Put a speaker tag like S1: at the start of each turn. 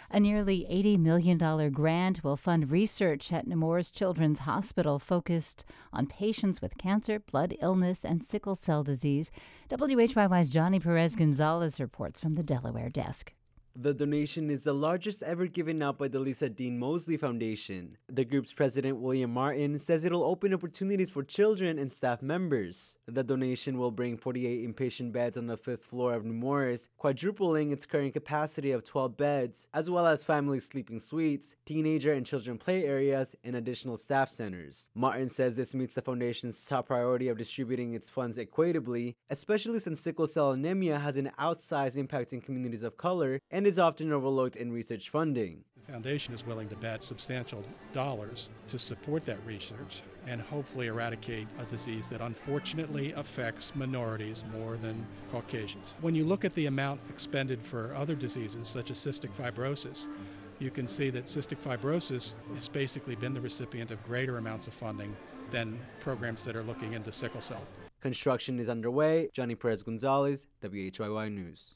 S1: A nearly $80 million grant will fund research at Nemours Children's Hospital focused on patients with cancer, blood illness, and sickle cell disease. WHYY's Johnny Perez Gonzalez reports from the Delaware desk.
S2: The donation is the largest ever given out by the Lisa Dean Mosley Foundation. The group's president, William Martin, says it'll open opportunities for children and staff members. The donation will bring 48 inpatient beds on the 5th floor of Nemours, quadrupling its current capacity of 12 beds, as well as family sleeping suites, teenager and children play areas, and additional staff centers. Martin says this meets the foundation's top priority of distributing its funds equitably, especially since sickle cell anemia has an outsized impact in communities of color and is often overlooked in research funding.
S3: The foundation is willing to bet substantial dollars to support that research and hopefully eradicate a disease that unfortunately affects minorities more than Caucasians. When you look at the amount expended for other diseases such as cystic fibrosis, you can see that cystic fibrosis has basically been the recipient of greater amounts of funding than programs that are looking into sickle cell.
S2: Construction is underway. Johnny Perez Gonzalez, WHYY News.